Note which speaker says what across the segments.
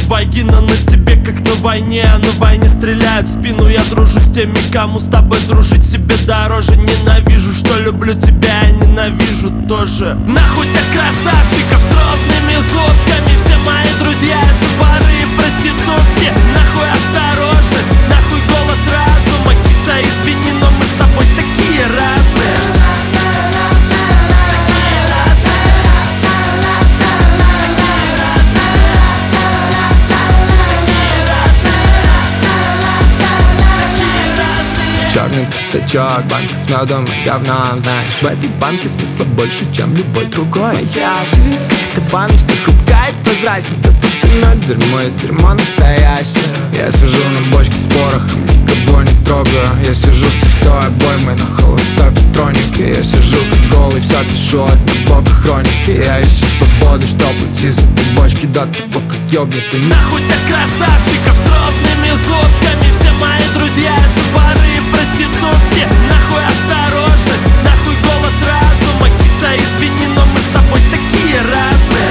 Speaker 1: Вагина на тебе, как на войне, а на войне стреляют в спину. Я дружу с теми, кому с тобой дружить себе дороже. Ненавижу, что люблю тебя, я ненавижу тоже. Нахуй тех красавчиков с ровными зубками. Все мои друзья это воры и проститутки. Нахуй осторожность, нахуй голос разума. Киса, извини, но мы с тобой такие разные.
Speaker 2: Черный пятачок, банка с медом и говном. Знаешь, в этой банке смысла больше, чем любой другой. Я жизнь, как эта баночка, хрупкая и прозрачная. Да тут и мед, дерьмо и дерьмо настоящее. Я сижу на бочке с порохом, никого не трогаю. Я сижу с пустой обоймой на холостой в патронике. Я сижу как голый, все пишу от набока хроники. Я ищу свободы, чтоб уйти с этой бочки до того, как ёбнет.
Speaker 1: Нахуй тех красавчиков с ровными зубками. Все мои друзья это воры и проститутки. Нахуй осторожность, нахуй голос разума. Киса, извини, но мы с тобой такие разные.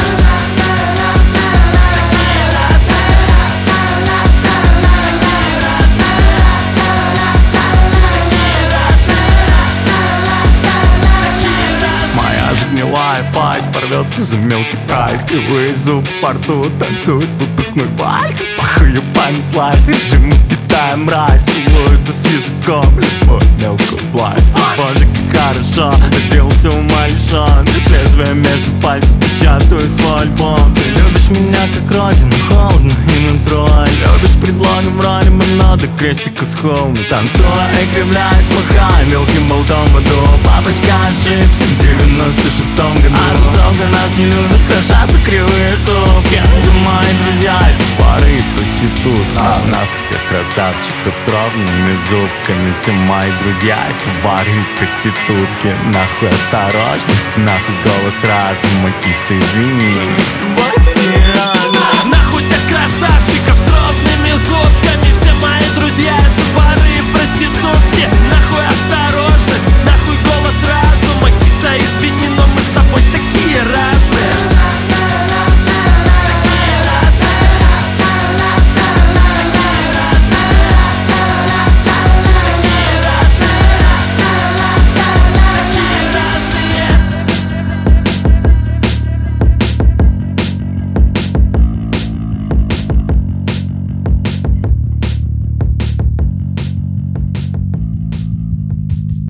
Speaker 2: Моя же гнилая пасть порвется за мелкий прайс. Кривые зубы по рту танцуют выпускной вальс. Похую понеслась, и же мы питаем мразь. Целует с языком любовь мелкую власть. Боже, как хорошо, добился ума лишён. Без лезвия между пальцев печатаю свой альбом. Ты любишь меня как родину, холодно и на трое. Любишь предлоги в роли монады, крестика с холма. Танцуя и кривляясь, махая мелким болтом в аду. Папочка ошибся в 96-м году. А разумно нас не любят, крошатся кривые зубки. Это мои друзья, это пары и проститут. А нахуй тех красавчиков с ровными зубками. Все мои друзья, это пары и проститутки. Нахуй осторожность, нахуй голос разума. Киса, извини, мы с тобой такие